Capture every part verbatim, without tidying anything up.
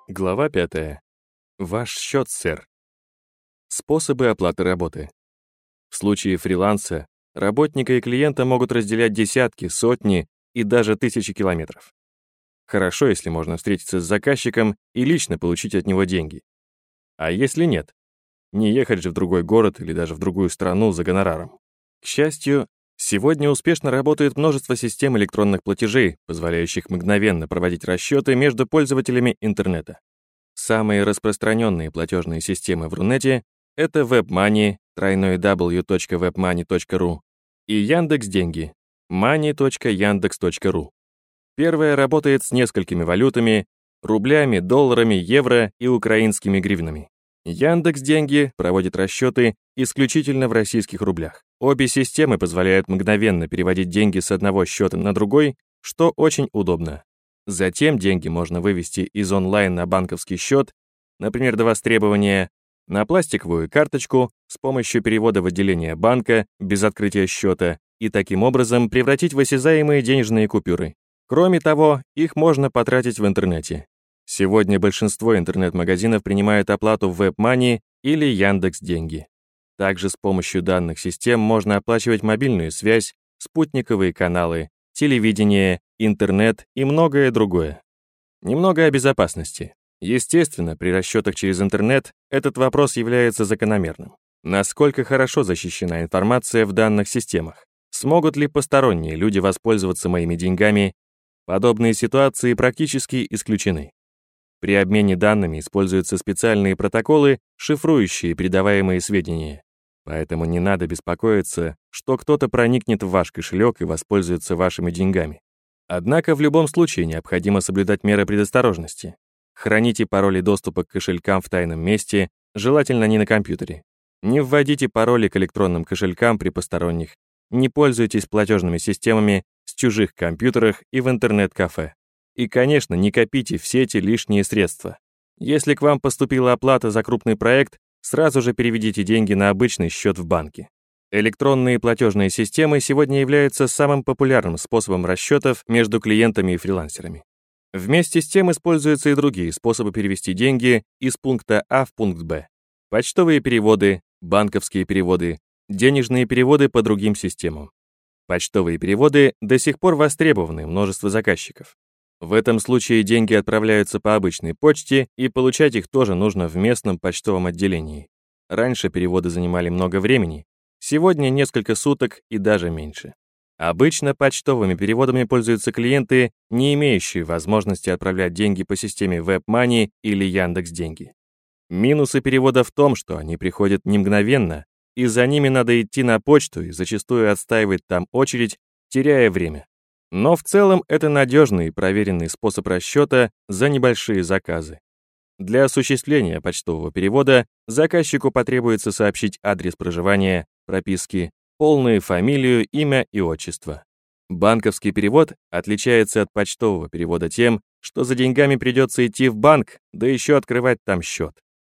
Глава пятая. Ваш счет, сэр. Способы оплаты работы. В случае фриланса работника и клиента могут разделять десятки, сотни и даже тысячи километров. Хорошо, если можно встретиться с заказчиком и лично получить от него деньги. А если нет? Не ехать же в другой город или даже в другую страну за гонораром. К счастью, сегодня успешно работает множество систем электронных платежей, позволяющих мгновенно проводить расчеты между пользователями интернета. Самые распространенные платежные системы в Рунете — это WebMoney, тройной дабл ю точка webmoney точка ру, и Яндекс.Деньги, money точка яндекс точка ру. Первая работает с несколькими валютами — рублями, долларами, евро и украинскими гривнами. Яндекс.Деньги проводит расчеты исключительно в российских рублях. Обе системы позволяют мгновенно переводить деньги с одного счета на другой, что очень удобно. Затем деньги можно вывести из онлайн на банковский счет, например, до востребования, на пластиковую карточку с помощью перевода в отделение банка без открытия счета и таким образом превратить в осязаемые денежные купюры. Кроме того, их можно потратить в интернете. Сегодня большинство интернет-магазинов принимают оплату в WebMoney или Яндекс.Деньги. Также с помощью данных систем можно оплачивать мобильную связь, спутниковые каналы, телевидение, интернет и многое другое. Немного о безопасности. Естественно, при расчетах через интернет этот вопрос является закономерным. Насколько хорошо защищена информация в данных системах? Смогут ли посторонние люди воспользоваться моими деньгами? Подобные ситуации практически исключены. При обмене данными используются специальные протоколы, шифрующие передаваемые сведения. Поэтому не надо беспокоиться, что кто-то проникнет в ваш кошелек и воспользуется вашими деньгами. Однако в любом случае необходимо соблюдать меры предосторожности. Храните пароли доступа к кошелькам в тайном месте, желательно не на компьютере. Не вводите пароли к электронным кошелькам при посторонних. Не пользуйтесь платежными системами с чужих компьютерах и в интернет-кафе. И, конечно, не копите все эти лишние средства. Если к вам поступила оплата за крупный проект, сразу же переведите деньги на обычный счет в банке. Электронные платежные системы сегодня являются самым популярным способом расчетов между клиентами и фрилансерами. Вместе с тем используются и другие способы перевести деньги из пункта А в пункт Б. Почтовые переводы, банковские переводы, денежные переводы по другим системам. Почтовые переводы до сих пор востребованы множеством заказчиков. В этом случае деньги отправляются по обычной почте, и получать их тоже нужно в местном почтовом отделении. Раньше переводы занимали много времени, сегодня несколько суток и даже меньше. Обычно почтовыми переводами пользуются клиенты, не имеющие возможности отправлять деньги по системе WebMoney или Яндекс.Деньги. Минусы перевода в том, что они приходят не мгновенно, и за ними надо идти на почту и зачастую отстаивать там очередь, теряя время. Но в целом это надежный и проверенный способ расчета за небольшие заказы. Для осуществления почтового перевода заказчику потребуется сообщить адрес проживания, прописки, полную фамилию, имя и отчество. Банковский перевод отличается от почтового перевода тем, что за деньгами придется идти в банк, да еще открывать там счет.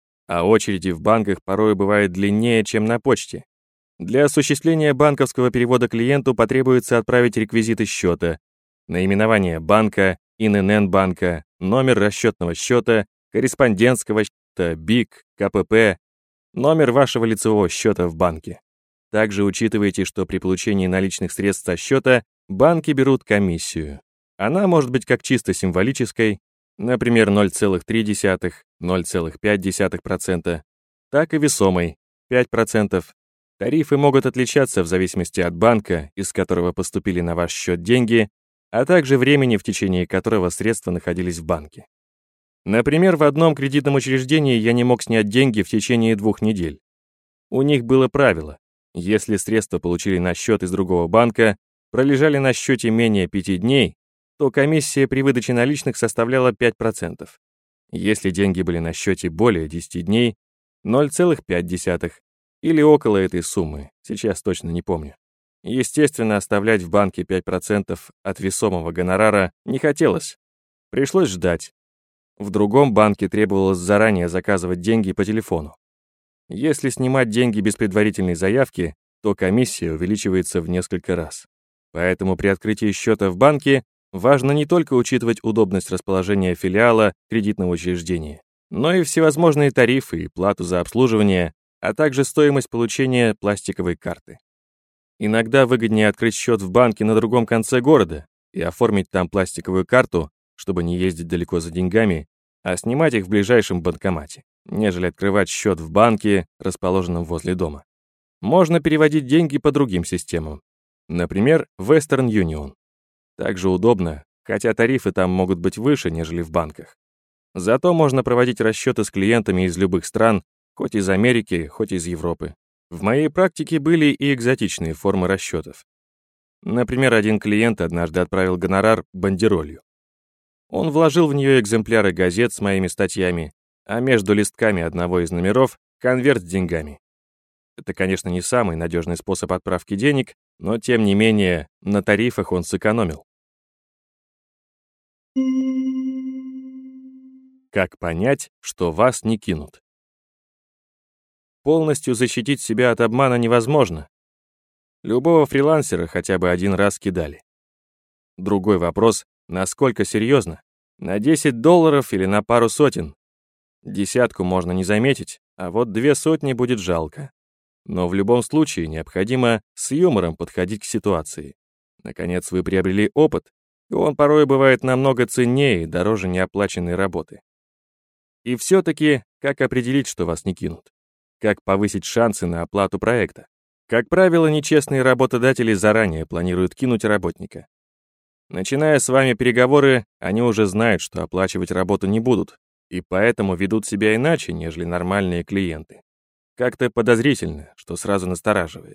А очереди в банках порой бывают длиннее, чем на почте. Для осуществления банковского перевода клиенту потребуется отправить реквизиты счета, наименование банка, ин эн эн банка, номер расчетного счета, корреспондентского счета, БИК, ка пэ пэ, номер вашего лицевого счета в банке. Также учитывайте, что при получении наличных средств со счета банки берут комиссию. Она может быть как чисто символической, например, ноль целых три десятых — ноль целых пять десятых процента, так и весомой — пять процентов. Тарифы могут отличаться в зависимости от банка, из которого поступили на ваш счет деньги, а также времени, в течение которого средства находились в банке. Например, в одном кредитном учреждении я не мог снять деньги в течение двух недель. У них было правило: если средства получили на счет из другого банка, пролежали на счете менее пяти дней, то комиссия при выдаче наличных составляла пять процентов. Если деньги были на счете более десяти дней, ноль целых пять десятых, или около этой суммы, сейчас точно не помню. Естественно, оставлять в банке пять процентов от весомого гонорара не хотелось. Пришлось ждать. В другом банке требовалось заранее заказывать деньги по телефону. Если снимать деньги без предварительной заявки, то комиссия увеличивается в несколько раз. Поэтому при открытии счета в банке Важно не только учитывать удобность расположения филиала кредитного учреждения, но и всевозможные тарифы и плату за обслуживание, а также стоимость получения пластиковой карты. Иногда выгоднее открыть счет в банке на другом конце города и оформить там пластиковую карту, чтобы не ездить далеко за деньгами, а снимать их в ближайшем банкомате, нежели открывать счет в банке, расположенном возле дома. Можно переводить деньги по другим системам, например, Western Union. Также удобно, хотя тарифы там могут быть выше, нежели в банках. Зато можно проводить расчеты с клиентами из любых стран, хоть из Америки, хоть из Европы. В моей практике были и экзотичные формы расчетов. Например, один клиент однажды отправил гонорар бандеролью. Он вложил в нее экземпляры газет с моими статьями, а между листками одного из номеров конверт с деньгами. Это, конечно, не самый надежный способ отправки денег, но, тем не менее, на тарифах он сэкономил. Как понять, что вас не кинут? Полностью защитить себя от обмана невозможно. Любого фрилансера хотя бы один раз кидали. Другой вопрос, насколько серьезно? На десять долларов или на пару сотен? Десятку можно не заметить, а вот две сотни будет жалко. Но в любом случае необходимо с юмором подходить к ситуации. Наконец, вы приобрели опыт, и он порой бывает намного ценнее и дороже неоплаченной работы. И все-таки, как определить, что вас не кинут? Как повысить шансы на оплату проекта? Как правило, нечестные работодатели заранее планируют кинуть работника. Начиная с вами переговоры, они уже знают, что оплачивать работу не будут, и поэтому ведут себя иначе, нежели нормальные клиенты. Как-то подозрительно, что сразу настораживает.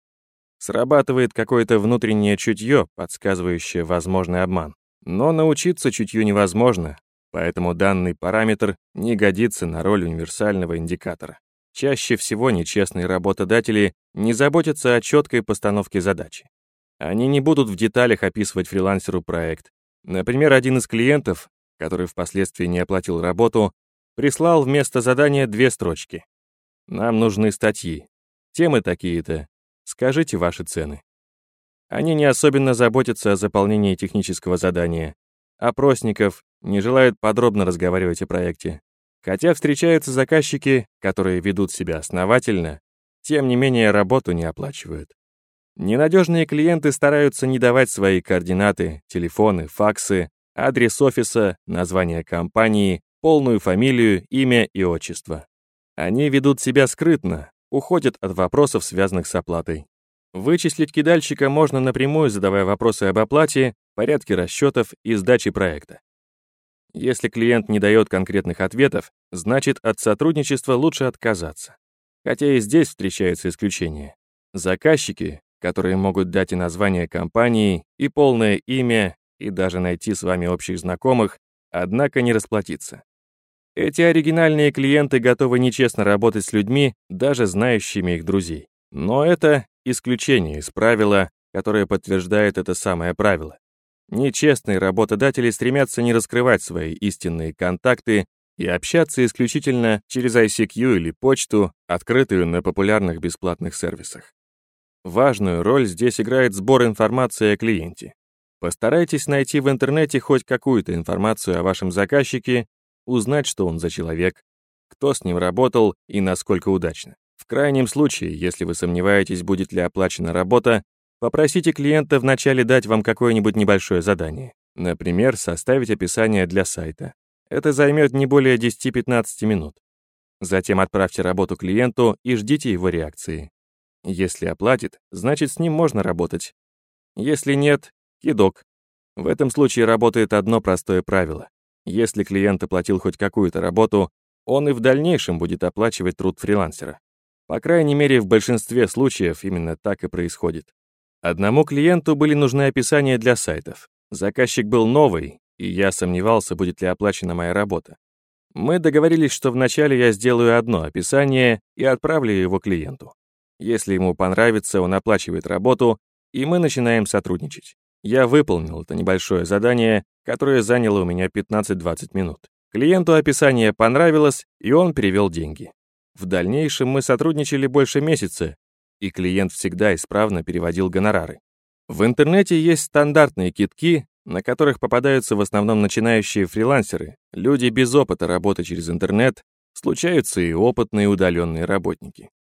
Срабатывает какое-то внутреннее чутье, подсказывающее возможный обман. Но научиться чутью невозможно, поэтому данный параметр не годится на роль универсального индикатора. Чаще всего нечестные работодатели не заботятся о четкой постановке задачи. Они не будут в деталях описывать фрилансеру проект. Например, один из клиентов, который впоследствии не оплатил работу, прислал вместо задания две строчки. «Нам нужны статьи. Темы такие-то. Скажите ваши цены». Они не особенно заботятся о заполнении технического задания. Опросников, не желают подробно разговаривать о проекте. Хотя встречаются заказчики, которые ведут себя основательно, тем не менее работу не оплачивают. Ненадежные клиенты стараются не давать свои координаты, телефоны, факсы, адрес офиса, название компании, полную фамилию, имя и отчество. Они ведут себя скрытно, уходят от вопросов, связанных с оплатой. Вычислить кидальщика можно напрямую, задавая вопросы об оплате, порядке расчетов и сдаче проекта. Если клиент не дает конкретных ответов, значит, от сотрудничества лучше отказаться. Хотя и здесь встречаются исключения. Заказчики, которые могут дать и название компании, и полное имя, и даже найти с вами общих знакомых, однако не расплатиться. Эти оригинальные клиенты готовы нечестно работать с людьми, даже знающими их друзей. Но это исключение из правила, которое подтверждает это самое правило. Нечестные работодатели стремятся не раскрывать свои истинные контакты и общаться исключительно через ай си кью или почту, открытую на популярных бесплатных сервисах. Важную роль здесь играет сбор информации о клиенте. Постарайтесь найти в интернете хоть какую-то информацию о вашем заказчике, узнать, что он за человек, кто с ним работал и насколько удачно. В крайнем случае, если вы сомневаетесь, будет ли оплачена работа, попросите клиента вначале дать вам какое-нибудь небольшое задание. Например, составить описание для сайта. Это займет не более десяти-пятнадцати минут. Затем отправьте работу клиенту и ждите его реакции. Если оплатит, значит, с ним можно работать. Если нет, кидок. В этом случае работает одно простое правило. Если клиент оплатил хоть какую-то работу, он и в дальнейшем будет оплачивать труд фрилансера. По крайней мере, в большинстве случаев именно так и происходит. Одному клиенту были нужны описания для сайтов. Заказчик был новый, и я сомневался, будет ли оплачена моя работа. Мы договорились, что вначале я сделаю одно описание и отправлю его клиенту. Если ему понравится, он оплачивает работу, и мы начинаем сотрудничать. Я выполнил это небольшое задание, которое заняло у меня пятнадцать-двадцать минут. Клиенту описание понравилось, и он перевел деньги. В дальнейшем мы сотрудничали больше месяца, и клиент всегда исправно переводил гонорары. В интернете есть стандартные кидки, на которых попадаются в основном начинающие фрилансеры, люди без опыта работы через интернет, случаются и опытные удаленные работники.